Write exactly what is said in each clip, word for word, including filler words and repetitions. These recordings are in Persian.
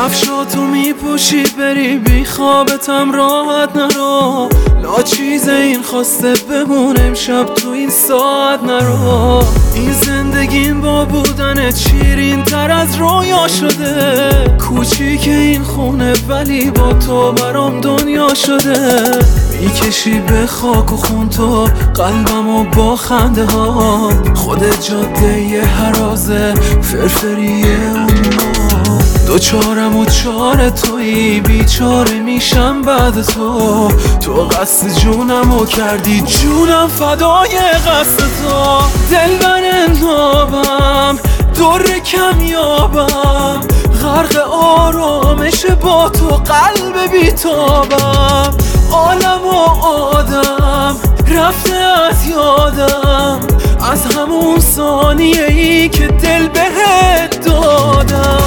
کفشاتو میپوشی بری بی خوابتم راحت نرو، لا چیز این خواسته بمونه امشب تو این ساعت نرو. این زندگیم با بودن شیرین تر از رویا شده، کوچیک این خونه ولی با تو برام دنیا شده. میکشی به خاک و خون تو قلبمو با خنده ها، خودت جاده یه هرازه فرفریه اونها. دوچارم و چار تویی بیچاره میشم بعد تو، تو قصد جونمو کردی جونم فدای قصد تو. دلبر نابم در کمیابم، غرق آرامش با تو قلب بیتابم. عالم و آدم رفته از یادم، از همون ثانیه ای که دل بهت دادم.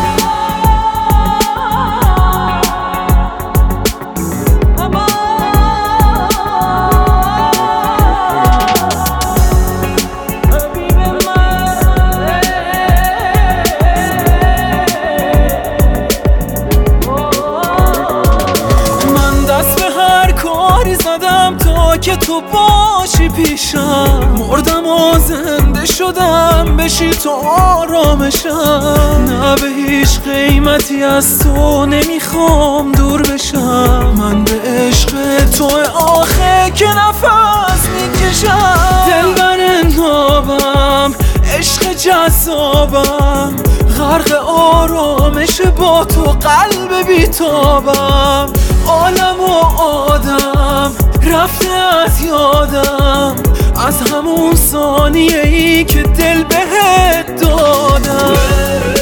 زدم تا که تو باشی پیشم، مردم و زنده شدم بشی تو آرامشم. نه به هیچ قیمتی از تو نمیخوام دور بشم، من به عشق تو آخه که نفس میکشم. دلبر نابم عشق جذابم، غرق آرامش با تو قلب بیتابم. عالم و آدم رفته از یادم، از همون ثانیه ای که دل بهت دادم.